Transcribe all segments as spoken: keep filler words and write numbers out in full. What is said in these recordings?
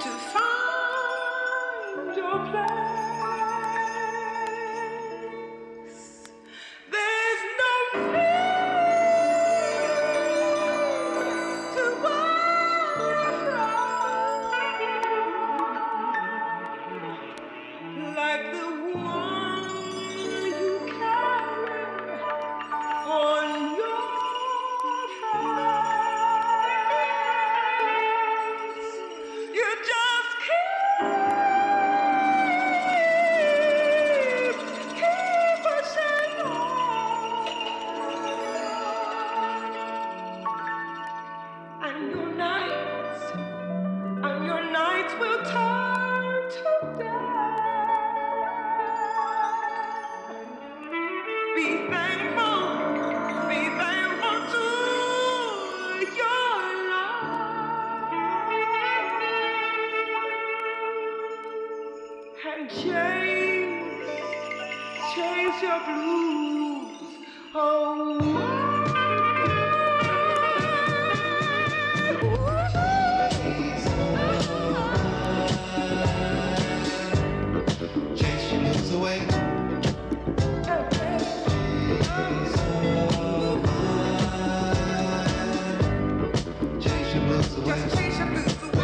find your place. There's no need to worry from, like the one you carry on your face. You just keep, keep pushing on, and your nights, and your nights will turn to day. Be thankful, be thankful to your love, and chase, chase your blues. Oh. Chase your blues away. Chase your blues away. Just chase your blues away.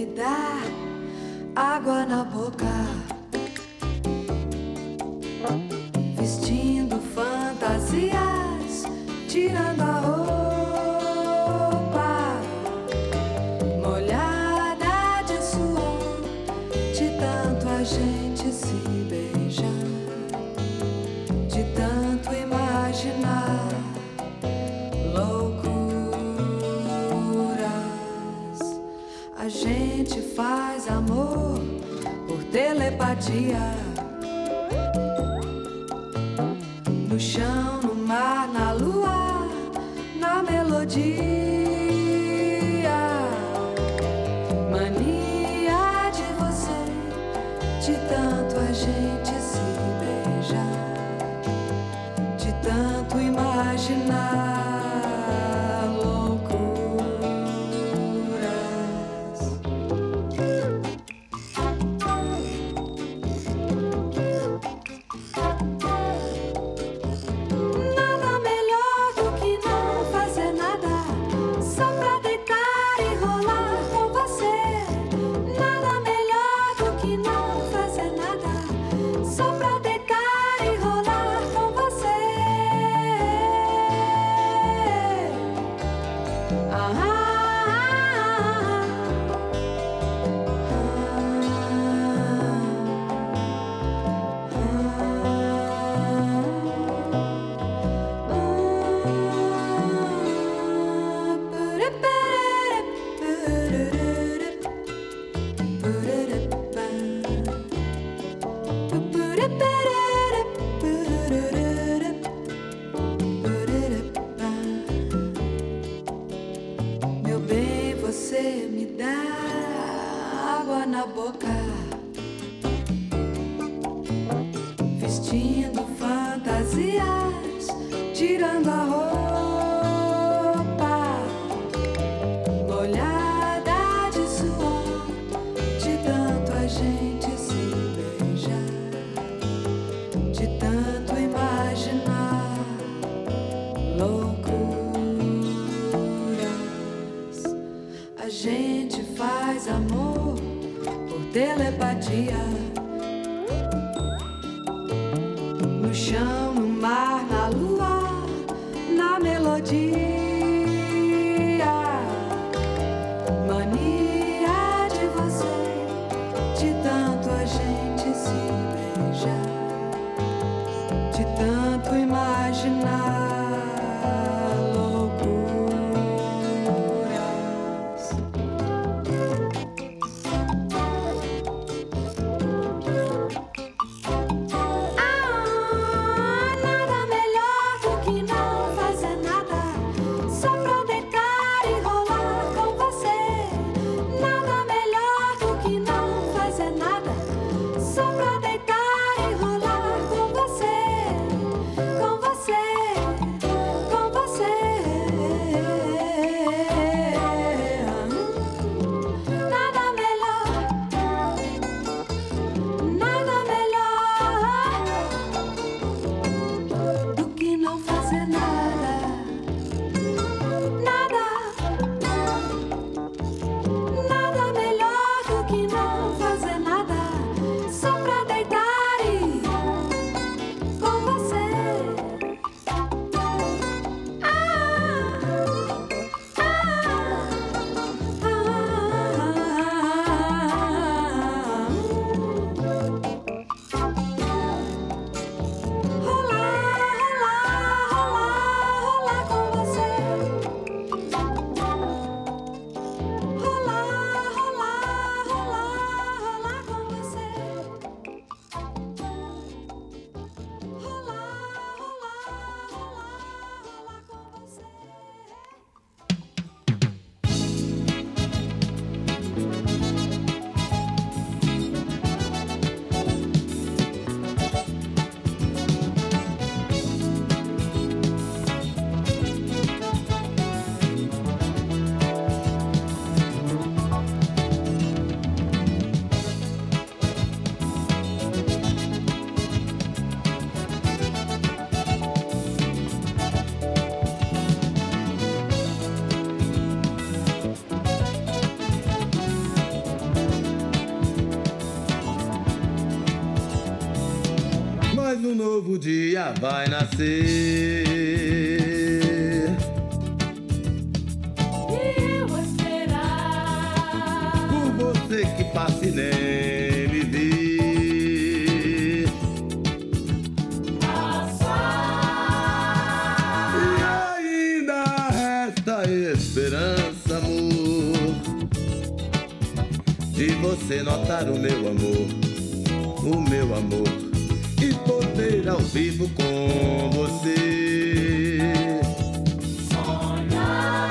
me dá água na boca, vestindo fantasias, tirando a roupa, molhada de suor, de tanto a gente se beijar, de tanto imaginar loucuras. A gente faz amor por telepatia, no chão, no mar, na lua, na melodia. Mania de você, de tanto a gente se beijar, de tanto imaginar no chão, no mar, na lua, na melodia. Mania de você, de tanto a gente se beijar, de tanto imaginar. Mas um novo dia vai nascer. E eu a esperar Por você que passa e nem me vê. passar. E ainda resta esperança, amor, de você notar o meu amor, o meu amor, e poder ao vivo com você Sonhar.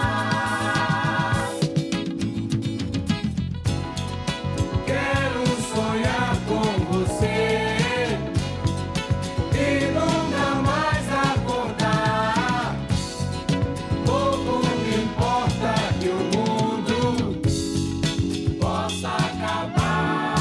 Quero sonhar com você e nunca mais acordar. Pouco me importa que o mundo possa acabar.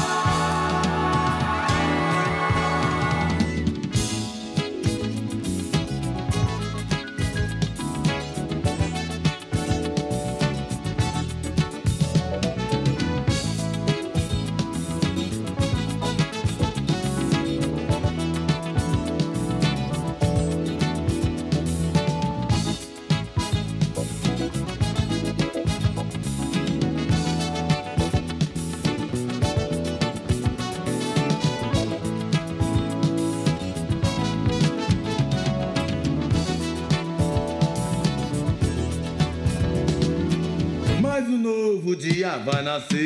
mas um novo dia vai nascer.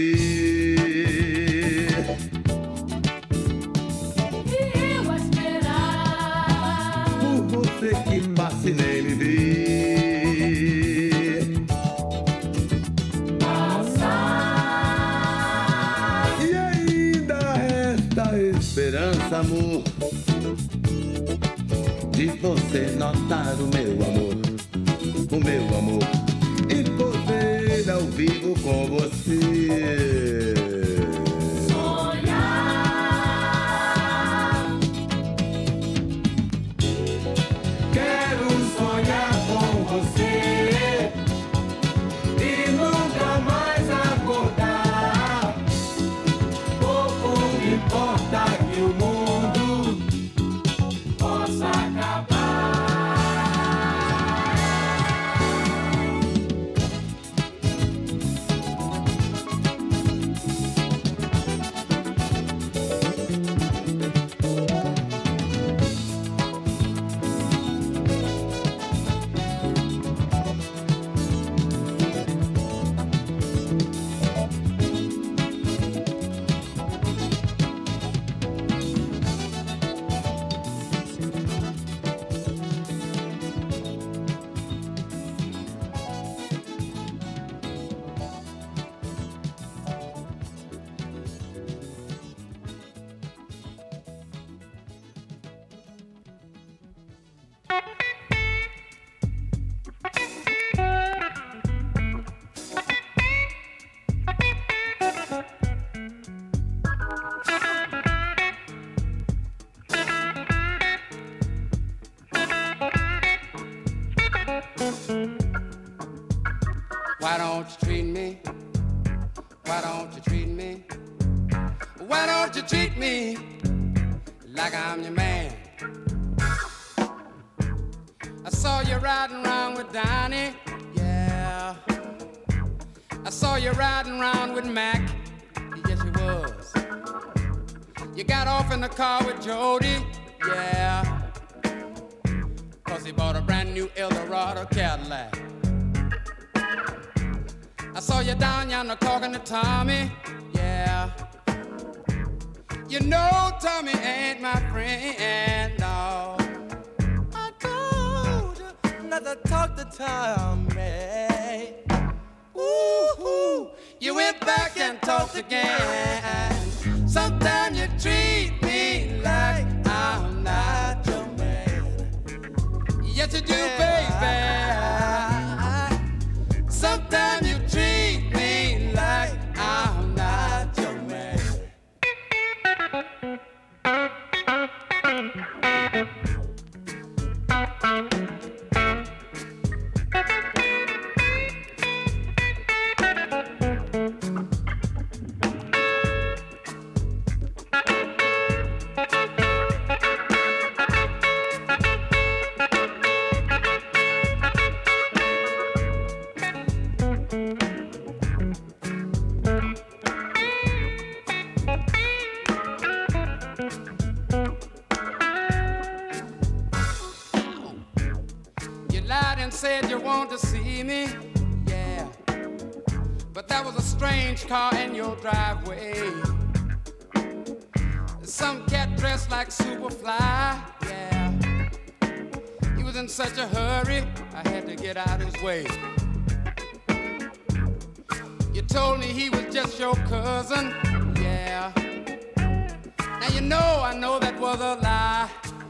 E eu a esperar Por você que passa e nem me vê. passar. E ainda resta esperança, amor, de você notar o meu amor, o meu amor, e poder ao vivo com você Sonhar. Quero sonhar com você e nunca mais acordar. Pouco me importa que o mundo possa acabar. Why don't you treat me? Why don't you treat me? Why don't you treat me like I'm your man? I saw you riding around with Donnie, yeah. I saw you riding around with Mac, yes you was. You got off in the car with Jody, yeah. Cause he bought a brand new Eldorado Cadillac. I saw you down yonder talking to Tommy, yeah. You know Tommy ain't my friend, no. I told you not to talk to Tommy. Ooh, you went back and talked again. Sometimes you treat me like I'm not your man. Yes you do, baby. Sometimes you treat me like I'm not your man. said you want to see me, yeah. But that was a strange car in your driveway. Some cat dressed like Superfly, yeah. He was in such a hurry, I had to get out his way. You told me he was just your cousin, yeah. Now you know, I know that was a lie.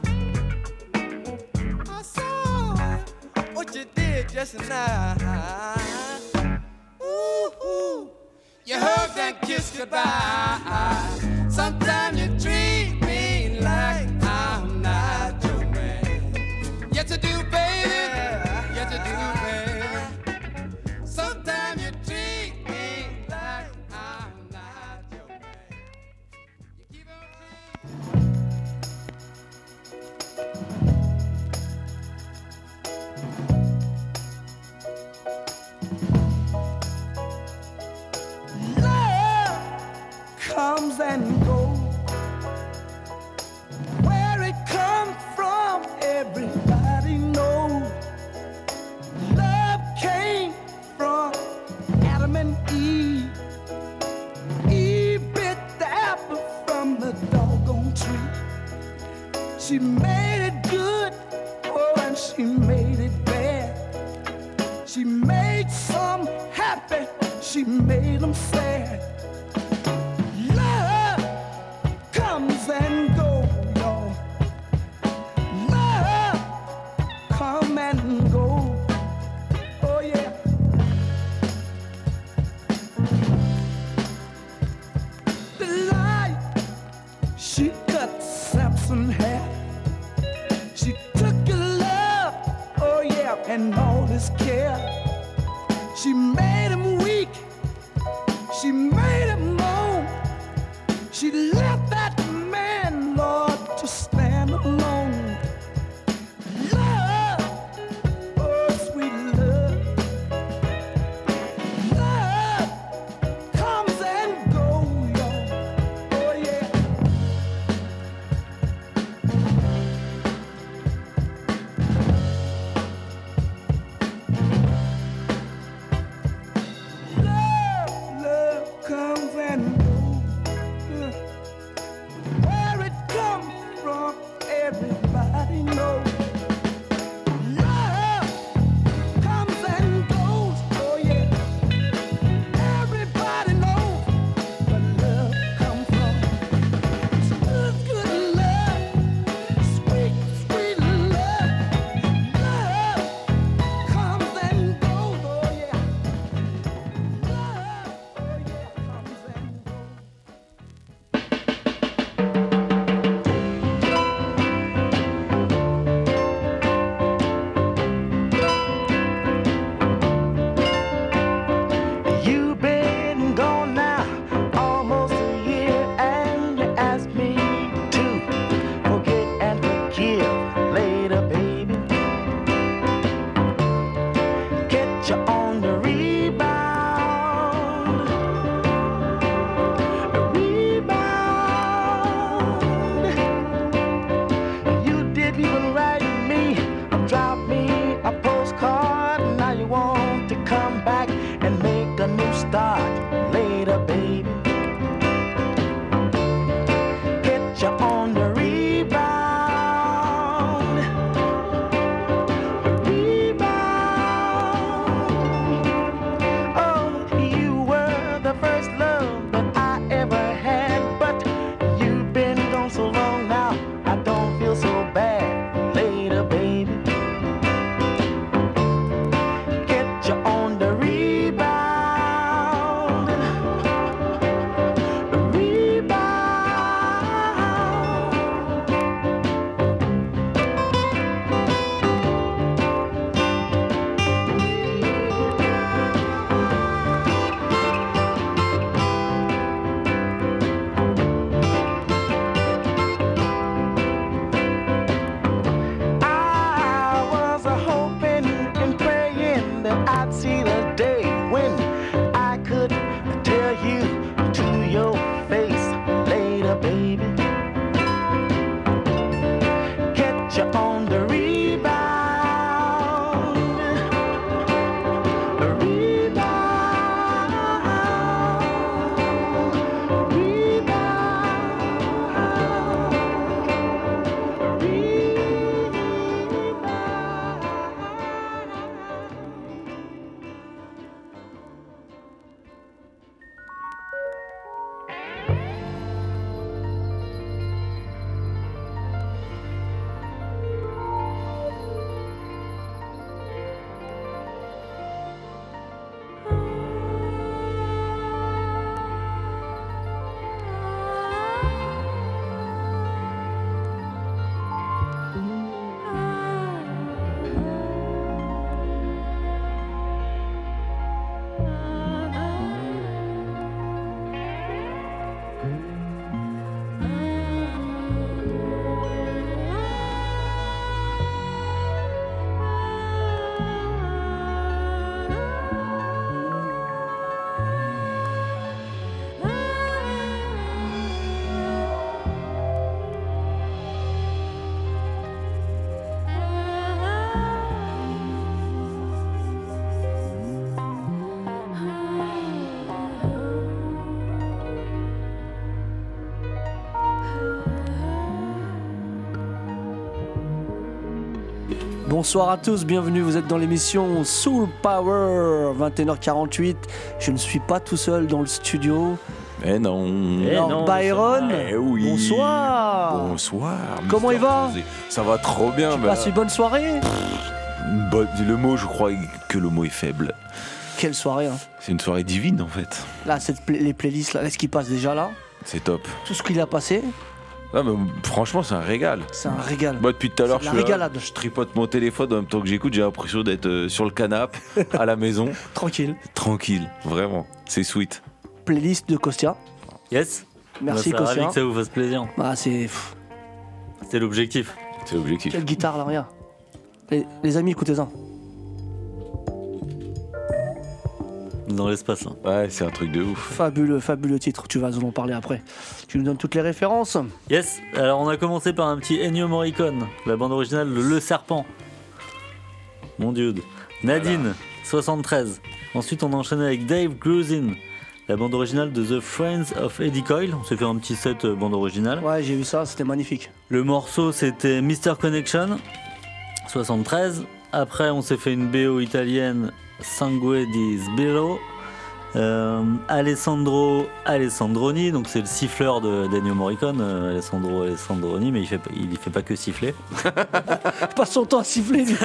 I saw what you did just now. Ooh, ooh. You hugged and kissed goodbye. Sometimes you treat me like I'm not your man. Yes, you do, baby. Yes, you do, baby. Sometimes you treat me like I'm not your man. You keep on comes and goes. Where it comes from, everybody knows. Love came from Adam and Eve. Eve bit the apple from the doggone tree. She made it good, oh, and she made it bad. She made some happy, she made them sad. Comes and go, y'all. Love come and go. Oh yeah. The light, she cut Samson hair. She took your love, oh yeah, and all his care. She made him weak. She made him moan. She left that man, Lord, to stand alone. Love, oh sweet love. Love comes and goes, y'all. Oh yeah. Love, love comes and goes. Bonsoir à tous, bienvenue, vous êtes dans l'émission Soul Power, vingt et une heures quarante-huit. Je ne suis pas tout seul dans le studio. Eh non. Eh Alors, non, Byron, Eh oui. bonsoir. Bonsoir. Comment Mister il va José. Ça va trop bien. Tu bah, passes une bonne soirée? bon, le mot, je crois que le mot est faible. Quelle soirée, hein. C'est une soirée divine en fait. Là, cette pla- les playlists, là, ce qui passe déjà là, C'est top. tout ce qu'il a passé, Ah, mais franchement, c'est un régal. c'est un régal. Moi, depuis tout à l'heure, C'est je, de la suis là, régalade. je tripote mon téléphone en même temps que j'écoute. J'ai l'impression d'être euh, sur le canapé, à la maison, Tranquille. tranquille. Vraiment, c'est sweet. Playlist de Kostia. Yes. Merci Bah, ça ravi Kostia. que ça vous fasse plaisir. Bah, c'est. pff, C'était l'objectif. C'est l'objectif. Quelle guitare là, regarde. Les, les amis, écoutez-en. Dans l'espace. hein. Ouais, c'est un truc de ouf. Fabuleux, fabuleux titre. Tu vas nous en parler après. Tu nous donnes toutes les références. Yes. Alors on a commencé par un petit Ennio Morricone, la bande originale de Le Serpent. Mon dieu. Nadine, soixante-treize. Ensuite on a enchaîné avec Dave Grusin, la bande originale de The Friends of Eddie Coyle. On s'est fait un petit set euh, bande originale. Ouais, j'ai vu ça, c'était magnifique. Le morceau c'était mister Connection, soixante-treize. Après on s'est fait une B O italienne, Sangue di Sbirro. Euh, Alessandro Alessandroni, donc c'est le siffleur de d'Ennio Morricone, euh, Alessandro Alessandroni, mais il fait, pas- il fait pas que siffler. Passe son temps à siffler. lui.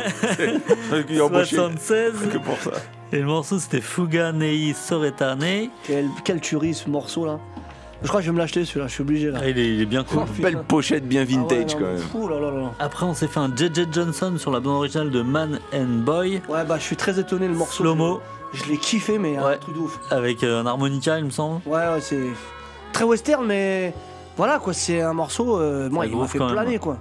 Il est embauché soixante-seize. que pour ça. Et le morceau c'était Fuga nei Soretane. Quel, quel tuerie ce morceau là. Je crois que je vais me l'acheter celui-là, je suis obligé là. Ah, il, est, il est bien cool. Oh, putain. Belle pochette bien Ah ouais, vintage non, quand même. Ouh là là là. Après on s'est fait un J J Johnson sur la bande originale de Man and Boy, Ouais, bah je suis très étonné le morceau. slow-mo, Je l'ai kiffé, mais un Ouais. truc de ouf. avec euh, un harmonica il me semble. Ouais, ouais, c'est très western, mais voilà quoi, c'est un morceau. euh, moi, Ça il m'a groove fait quand même, planer ouais. quoi.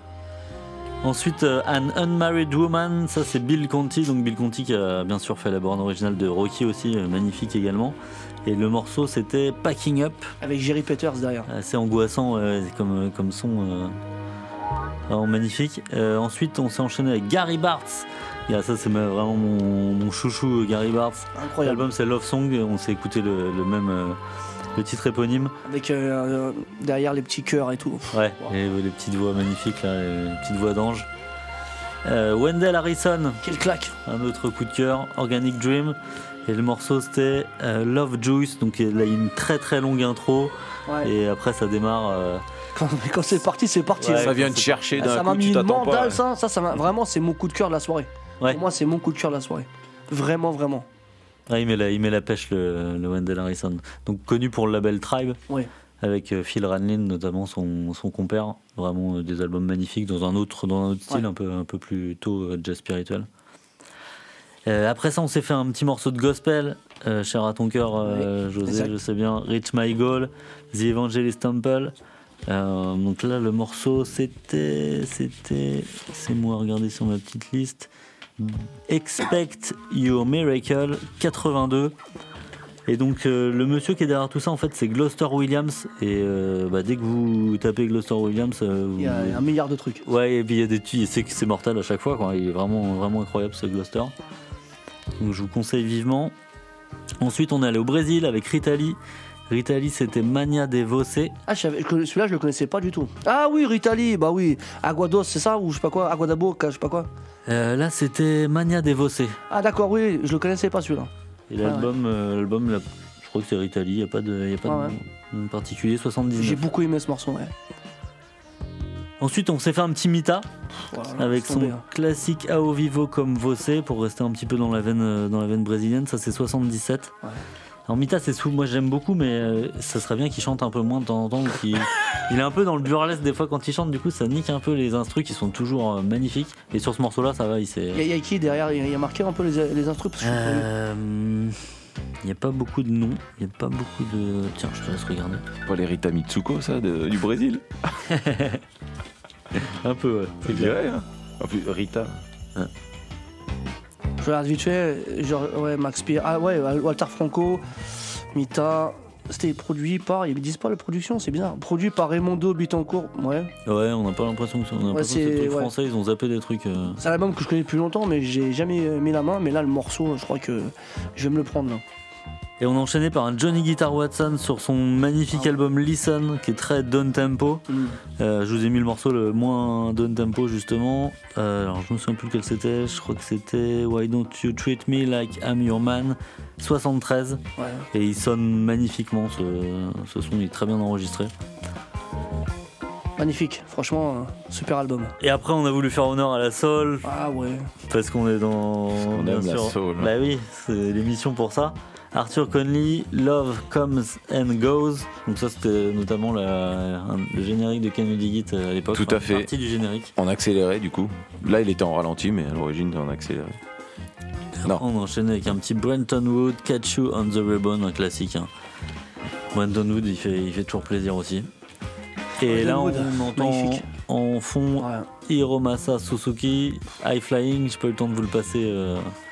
Ensuite, euh, An Unmarried Woman, ça c'est Bill Conti, donc Bill Conti qui a bien sûr fait la bande originale de Rocky aussi, euh, magnifique également. Et le morceau c'était Packing Up, Avec Jerry Peters derrière. assez angoissant euh, comme, euh, comme son, euh, vraiment magnifique. Euh, ensuite, on s'est enchaîné avec Gary Bartz. Et ah, ça c'est ma- vraiment mon, mon chouchou, euh, Gary Bartz. Incroyable. L'album c'est Love Song, on s'est écouté le, le même euh, le titre éponyme. Avec euh, euh, derrière les petits cœurs et tout. Ouais, Wow. et les petites voix magnifiques là, les petites voix d'ange. Euh, Wendell Harrison, Quelle claque. un autre coup de cœur, Organic Dream. Et le morceau c'était euh, Love Juice, donc il y a une très très longue intro. Ouais. Et après ça démarre. euh, Quand, quand c'est parti, c'est parti. Ouais, hein. Ça vient te c'est- chercher Ah, d'un ça m'a coup, mis tu une t'attends mandale, pas. ça. Ça, ça m'a vraiment, c'est mon coup de cœur de la soirée. Ouais. Pour moi, c'est mon coup de cœur de la soirée. Vraiment, vraiment. ouais, il, met la, il met la pêche le, le Wendell Harrison. Donc connu pour le label Tribe. Ouais. Avec euh, Phil Ranlin notamment son, son compère, vraiment euh, des albums magnifiques dans un autre dans un autre style Ouais. un peu un peu plus tôt euh, jazz spirituel. Euh, après ça on s'est fait un petit morceau de gospel, euh, cher à ton cœur euh, José, exact. je sais bien, Reach My Goal, The Evangelist Temple. Euh, donc là le morceau c'était c'était c'est moi regarder sur ma petite liste, Expect Your Miracle quatre-vingt-deux. Et donc euh, le monsieur qui est derrière tout ça en fait c'est Gloucester Williams et euh, bah, dès que vous tapez Gloucester Williams euh, vous- Il y a un milliard de trucs. ouais et puis il y a des tu- c'est c'est mortel à chaque fois quoi. Il est vraiment vraiment incroyable ce Gloucester, donc je vous conseille vivement. Ensuite on est allé au Brésil avec Rita Lee. Rita Lee c'était Mania de Você. Ah, je savais- je connais- celui-là, je le connaissais pas du tout. Ah oui, Ritali, bah oui. Aguados, c'est ça, ou je sais pas quoi, Agua da Boca, je sais pas quoi. Euh, là c'était Mania de Você Ah d'accord, oui, je le connaissais pas celui-là. et l'album euh, l'album là, je crois que c'est Rita Lee, il y a pas de y a pas Ah de ouais. nom- nom particulier, J'ai soixante-dix-neuf. beaucoup aimé ce morceau, ouais. Ensuite on s'est fait un petit Mita Voilà, avec laisse son tomber, hein. classique Ao Vivo comme Você pour rester un petit peu dans la veine euh, dans la veine brésilienne, ça c'est soixante-dix-sept. Ouais. Alors Mita c'est sous moi j'aime beaucoup mais euh, ça serait bien qu'il chante un peu moins de temps en temps ou qu'il- il est un peu dans le burlesque des fois quand il chante, du coup ça nique un peu les instrus qui sont toujours euh, magnifiques, et sur ce morceau là ça va, il s'est Il y, a- il y a qui derrière? Il y a marqué un peu les, les instruments parce que je suis curieux. Euh, il n'y a pas beaucoup de noms, il n'y a pas beaucoup de... Tiens, je te laisse regarder. Pas les Rita Mitsuko, ça, de- du Brésil. Un peu, ouais. Je dirais. Hein. En plus, Rita. Je regarde vite fait, genre, ouais, Max Pierre, ah ouais, Walter Franco, Mita, c'était produit par, ils disent pas la production, c'est bizarre, produit par Raimondo Bittencourt, ouais. Ouais, on n'a pas l'impression que c'est on a Ouais, l'impression que c'est c'est- des trucs ouais. français, ils ont zappé des trucs... euh, C'est un album que je connais depuis longtemps, mais j'ai jamais euh, mis la main, mais là, le morceau, je crois que je vais me le prendre là. Et on a enchaîné par un Johnny Guitar Watson sur son magnifique Ah. album Listen, qui est très down tempo. Mm. Euh, je vous ai mis le morceau le moins down tempo justement. Euh, alors je me souviens plus lequel c'était. Je crois que c'était Why Don't You Treat Me Like I'm Your Man, soixante-treize. Ouais. Et il sonne magnifiquement. Ce, ce son il est très bien enregistré. Magnifique, franchement, un super album. Et après on a voulu faire honneur à la soul Ah ouais. parce qu'on est dans. qu'on bien aime la sûr. soul. Bah oui, c'est l'émission pour ça. Arthur Conley, Love Comes and Goes. Donc ça c'était notamment la, un- le générique de Can You Dig It à l'époque. Tout Enfin, à fait. Partie du générique. En accéléré du coup. Là il était en ralenti mais à l'origine en accéléré. Non. On enchaîne avec un petit Brenton Wood, Catch You on the Ribbon, un classique. Hein. Brenton Wood il fait, il fait toujours plaisir aussi. Et Brenton là on, Wood, entend magnifique. en fond Ouais. Hiromasa Suzuki, High Flying. J'ai pas eu le temps de vous le passer. Euh...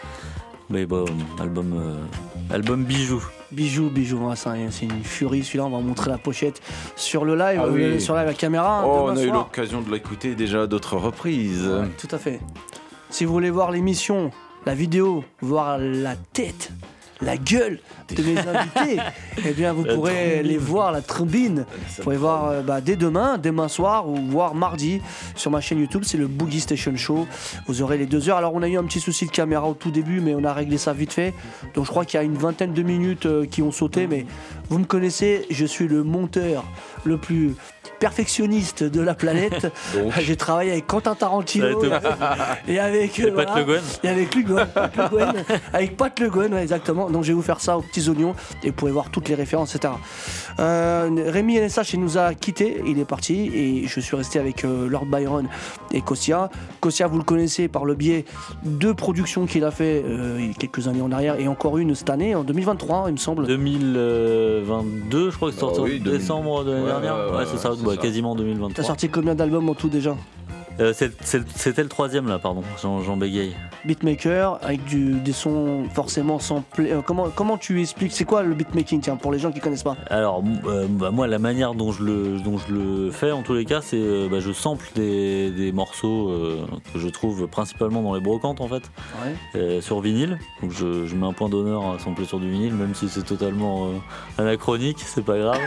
Mais bon, album, euh, album bijou. Bijou, bijou, ouais, c'est un- c'est une furie celui-là, on va montrer la pochette sur le live, Ah oui. euh, sur la, la caméra. Oh, demain on a eu soir. l'occasion de l'écouter déjà à d'autres reprises. Ouais, tout à fait. Si vous voulez voir l'émission, la vidéo, voir la tête, la gueule de mes invités, eh bien vous La pourrez trombine. les voir, la trombine. Vous pourrez voir euh, bah, dès demain, demain soir ou voire mardi sur ma chaîne YouTube, c'est le Boogie Station Show. Vous aurez les deux heures. Alors on a eu un petit souci de caméra au tout début, mais on a réglé ça vite fait. Donc je crois qu'il y a une vingtaine de minutes euh, qui ont sauté, mais vous me connaissez, je suis le monteur le plus perfectionniste de la planète. Donc. J'ai travaillé avec Quentin Tarantino Ça et avec Et euh, Pat voilà. Le Guen. Et avec Le Guen, Pat Le Guen, avec Pat Le Guen, ouais, exactement. Donc je vais vous faire ça aux petits oignons et vous pourrez voir toutes les références, et cetera. Euh, Rémi L S H il nous a quittés, il est parti et je suis resté avec euh, Lord Byron et Kossia. Kossia, vous le connaissez par le biais de productions qu'il a fait euh, il y a quelques années en arrière et encore une cette année, en deux mille vingt-trois, il me semble. deux mille vingt-deux, je crois que c'est sorti Ah oui, en deux mille. décembre de l'année Ouais, dernière. ouais, Ouais, ouais, c'est ça, c'est ouais, ça. quasiment deux mille T'as vingt-trois. sorti combien d'albums en tout déjà? Euh, c'est- c'est- C'était le troisième là, pardon. J'en j'en bégaye. Beatmaker avec du, des sons forcément samplés. Euh, comment, comment tu expliques? C'est quoi le beatmaking, tiens, pour les gens qui connaissent pas? Alors, euh, bah, moi, la manière dont je le, dont je le fais, en tous les cas, c'est euh, bah, je sample des, des morceaux euh, que je trouve principalement dans les brocantes, en fait, Ouais. euh, sur vinyle. Donc, je, je mets un point d'honneur à sampler sur du vinyle, même si c'est totalement euh, anachronique, c'est pas grave.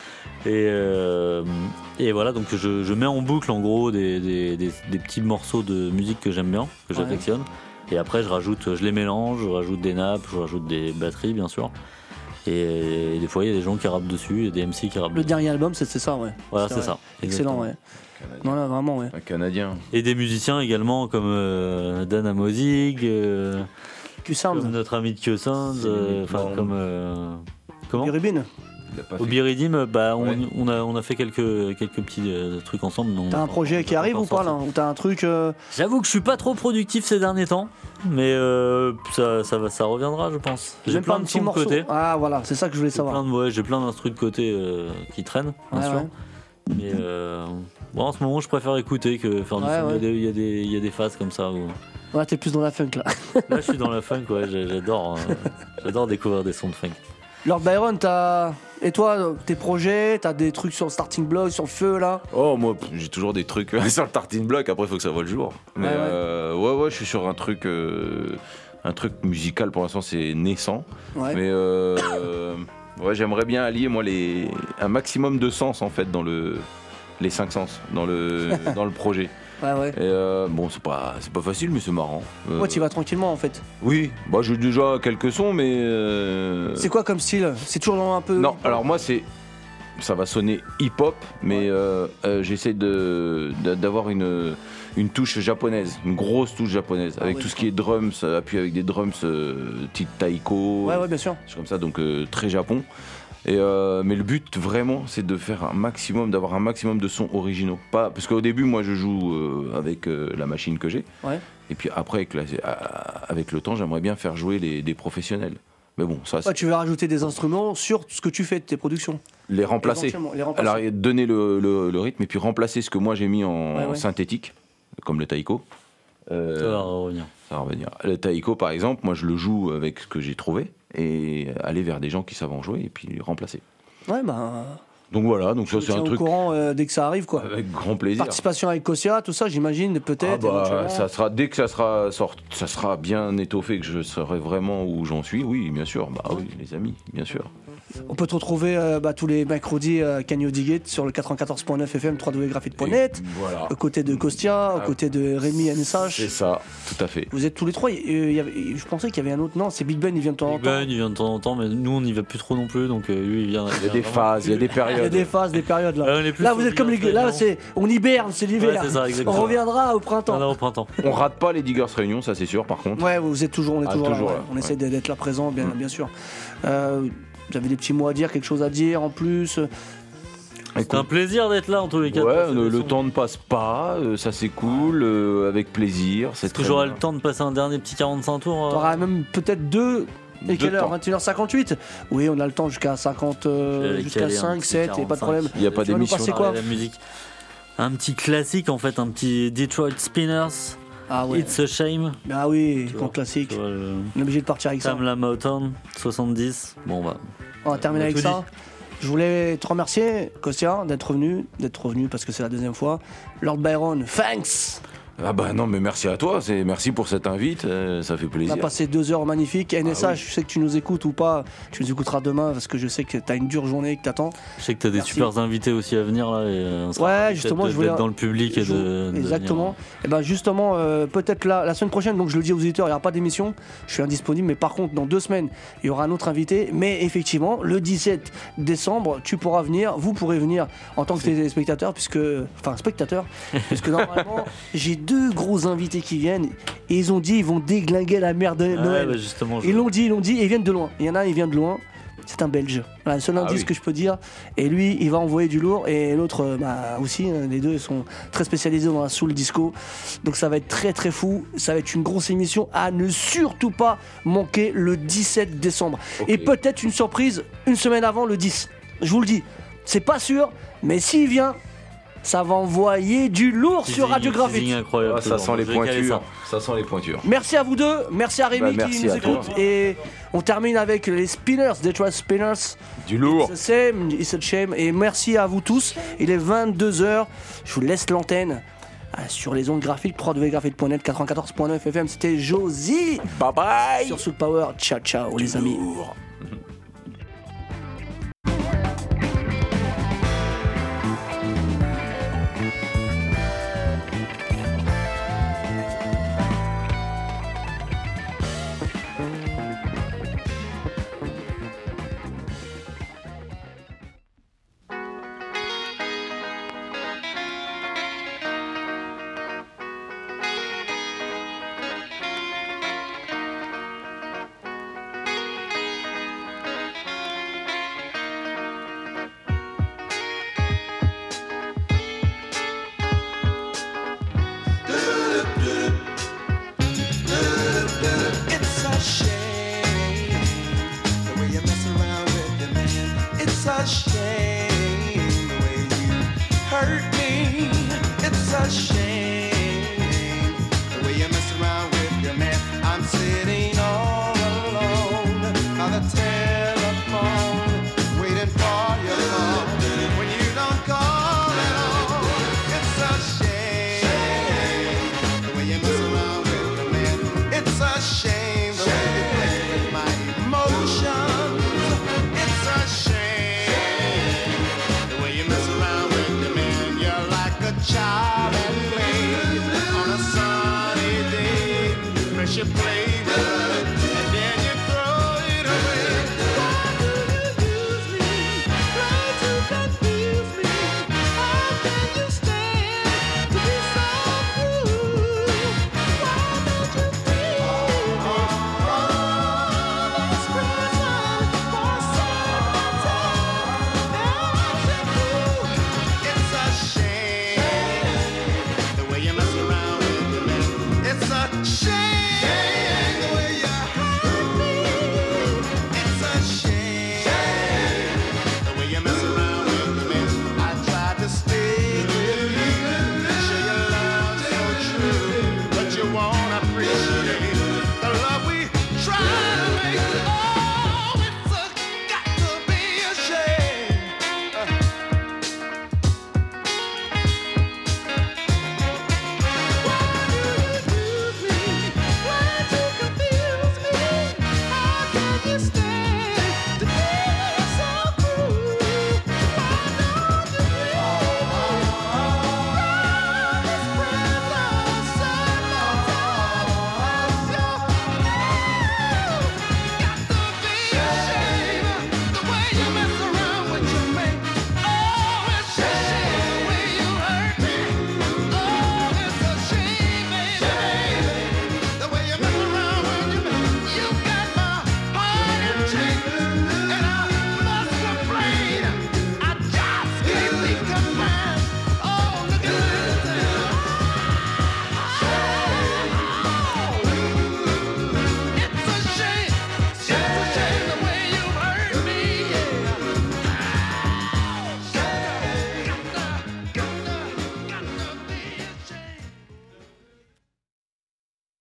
Et, euh, et voilà, donc je, je mets en boucle, en gros, des, des, des- des petits morceaux de musique que j'aime bien, que Ouais. j'affectionne. Et après, je rajoute, je les mélange, je rajoute des nappes, je rajoute des batteries, bien sûr. Et, et des fois, il y a des gens qui rappent dessus, il y a des M C qui rappent Le dessus. dernier album, c'est c'est ça, ouais. Voilà, c'est vrai. ça. Excellent, Exactement. ouais. Non, là, vraiment, ouais. Un Canadien. Et des musiciens également, comme euh, Dan Amozig, euh, Q-Sound, comme notre ami de Q-Sound, euh, enfin, Non. comme. euh, comment Rubin. Il a pas Au fait- Biridim, bah, on, Ouais. on, a, on a fait quelques, quelques petits euh, trucs ensemble. donc T'as un on- projet on qui peut arrive encore ou pas là? sortir. Ou t'as un truc. euh, J'avoue que je suis pas trop productif ces derniers temps, mais euh, ça, ça, va, ça reviendra, je pense. J'ai même pas plein un de petit sons de morceau? côté. Ah, voilà, c'est ça que je voulais J'ai plein savoir. de, ouais, j'ai plein d'instrus de côté euh, qui traînent, bien Ouais, sûr. ouais. Mais euh, bon, en ce moment, je préfère écouter que faire du Ouais, son. ouais. Il y a des- il y, a des- il y a des phases comme ça où. Ouais, t'es plus dans la funk là. Là, je suis dans la funk, ouais, j'ai- j'adore, euh, j'adore découvrir des sons de funk. Lord Byron, t'as. Et toi, tes projets, t'as des trucs sur le starting block, sur le feu là? Oh, moi, pff, j'ai toujours des trucs sur le tartine block. Après, il faut que ça voit le jour. Mais Ouais, ouais. euh, ouais, ouais, je suis sur un truc, euh, un truc musical. Pour l'instant, c'est naissant. Ouais. Mais euh, euh, ouais, j'aimerais bien allier moi les un maximum de sens en fait dans le les cinq sens dans le dans le projet. Ouais, ouais. Et euh, bon, c'est pas c'est pas facile, mais c'est marrant. Euh, Ouais, tu vas tranquillement en fait. Oui, bah j'ai déjà quelques sons, mais euh, C'est quoi comme style? C'est toujours dans un peu. non. Alors moi, c'est ça va sonner hip-hop, mais euh, euh, j'essaie de, de- d'avoir une, une touche japonaise, une grosse touche japonaise, avec ouais, tout ce qui est drums, euh, appuyé avec des drums euh, type taiko, Ouais, ouais, bien sûr. c'est comme ça, donc euh, très Japon. Et euh, mais le but vraiment, c'est de faire un maximum, d'avoir un maximum de sons originaux. Pas parce qu'au début, moi, je joue euh, avec euh, la machine que j'ai, Ouais. et puis après, avec, la- euh, avec le temps, j'aimerais bien faire jouer les, des professionnels. Mais bon, ça, c'est Ouais, tu veux rajouter des instruments sur ce que tu fais de tes productions. les remplacer. Éventuellement, les remplacer. Alors, donner le, le- le rythme et puis remplacer ce que moi j'ai mis en Ouais, ouais. synthétique, comme le taiko. Euh, Ça va revenir. ça va revenir. Le taiko, par exemple, moi je le joue avec ce que j'ai trouvé et aller vers des gens qui savent en jouer et puis remplacer. Ouais, bah. Donc voilà, donc ça Je c'est tiens un au truc courant euh, dès que ça arrive, quoi. avec grand plaisir. Participation avec Kosia, tout ça, j'imagine, peut-être. Ah bah, éventuellement. ça sera dès que ça sera sort, ça sera bien étoffé, que je saurai vraiment où j'en suis. Oui, bien sûr. Bah oui, les amis, bien sûr. On peut te retrouver euh, bah, tous les mercredis à Canyon Digate sur le quatre-vingt-quatorze point neuf F M, w w w point graphite point net, Voilà. aux côtés de Kostia, aux côtés de Rémi N S H. C'est ça, tout à fait. Vous êtes tous les trois. Il y avait- je pensais qu'il y avait un autre. Non, c'est Big Ben, il vient de temps en Big temps. Ben, il vient de temps en temps, mais nous on n'y va plus trop non plus, donc euh, lui il vient. Il y a des phases, il y a des Il y a périodes. des phases, des périodes là. Ah, on est plus Là, sur vous êtes du comme les gars. Là, Réunion. c'est on hiberne, c'est l'hiver. Ouais, c'est ça, exactement. On reviendra au Ah, printemps. non, au printemps. On rate pas les Diggers Réunion, ça c'est sûr. Par contre. Ouais, vous êtes toujours, on est Ah, toujours, toujours là. là, ouais. On ouais. essaie d'être là présent, bien, Mm. bien sûr. Euh, vous avez des petits mots à dire, quelque chose à dire en plus. C'est un plaisir d'être là en tous les cas. de Ouais, passer le, des le sons. temps ne passe pas, euh, ça c'est cool, euh, avec plaisir. C'est Est-ce que très j'aurai bien. le temps de passer un dernier petit quarante-cinq tours euh, T'auras même peut-être deux. Et Deux quelle heure temps. vingt et une heures cinquante-huit. Oui, on a le temps jusqu'à cinquante, euh, J'allais jusqu'à caler un cinq, petit sept, et pas de quarante-cinq. problème. Il y a pas Tu vas nous d'émission. passer parler quoi de la musique. Un petit classique en fait, un petit Detroit Spinners. Ah ouais. It's a Shame. Ah oui, Tu grand vois, classique. Tu vois, le- On est obligé de partir avec ça. Tamla Motown, soixante-dix. Bon bah. On va terminer On a avec tout ça. Je voulais te remercier, Kostia, d'être revenu, d'être revenu parce que c'est la deuxième fois. Lord Byron, thanks. Ah bah non, mais merci à toi, c'est merci pour cette invite, euh, ça fait On plaisir. a passé deux heures magnifiques. N S H, Ah oui. je sais que tu nous écoutes ou pas. Tu nous écouteras demain parce que je sais que t'as une dure journée que t'attends. Je sais que t'as des Merci. super invités aussi à venir là. Et euh, on sera Ouais, ravis justement, d'être- je voulais- d'être dans le public et Je- de. de Exactement. Et ben justement, euh, peut-être la, la semaine prochaine, donc je le dis aux auditeurs, il n'y aura pas d'émission. Je suis indisponible, mais par contre, dans deux semaines, il y aura un autre invité. Mais effectivement, le dix-sept décembre, tu pourras venir, vous pourrez venir en tant que téléspectateur, puisque, enfin spectateur, puisque normalement, j'ai deux gros invités qui viennent et ils ont dit ils vont déglinguer la merde de venir. Noël. Ouais, bah, justement. je- Ils l'ont dit, ils l'ont dit, et ils viennent de loin. Il y en a un, il vient de loin. C'est un Belge. Voilà, le seul Ah indice oui. que je peux dire. Et lui, il va envoyer du lourd. Et l'autre, euh, bah, aussi. hein, Les deux ils sont très spécialisés dans la soul disco. Donc ça va être très très fou. Ça va être une grosse émission à ne surtout pas manquer le dix-sept décembre. Ok. Et peut-être une surprise une semaine avant le dix. Je vous le dis. C'est pas sûr, mais s'il vient, ça va envoyer du lourd sur Teasing- Radio Graphite. teasing incroyable. Ah, ça toujours. sent les Je vais caler pointures, ça. ça sent les pointures. Merci à vous deux, merci à Rémi Bah, merci qui nous à toi. écoute. Et on termine avec les Spinners, Detroit Spinners. Du lourd. It's a shame, it's a shame. Et merci à vous tous. Il est vingt-deux heures. Je vous laisse l'antenne euh, sur les ondes graphiques, w w w point graphite point net, quatre-vingt-quatorze point neuf F M. C'était Josie Bye bye. sur Soul Power. Ciao, ciao, les amis. It's a shame the way you mess around with the man. It's a shame the way you hurt me. It's a shame the way you mess around with your man. I'm sitting all alone by the telephone, waiting for your call. When you don't call at all, it's a shame the way you mess around with the man. It's a shame the way you play with my emotions. It's a shame the way you mess around with the man. You're like a child.